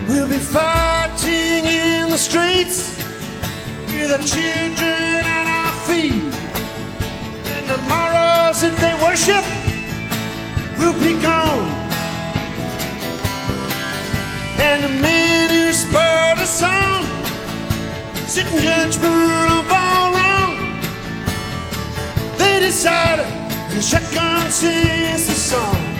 We'll be fighting in the streets with the children at our feet. And the morals that they worship will be gone. And the men who spurred us on sit in judgment of all wrong. They decided the shotgun sings the song.